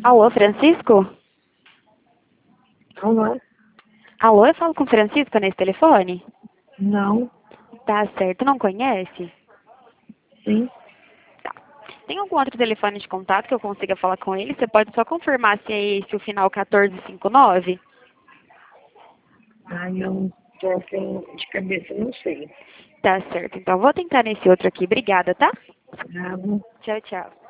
Alô, Francisco? Alô? Alô, eu falo com o Francisco nesse telefone? Não. Tá certo, não conhece? Sim. Tá. Tem algum outro telefone de contato que eu consiga falar com ele? Você pode só confirmar se é esse o final 1459? Ai, eu não tô assim, de cabeça, não sei. Tá certo, então vou tentar nesse outro aqui. Obrigada, tá? Nada. Tchau, tchau.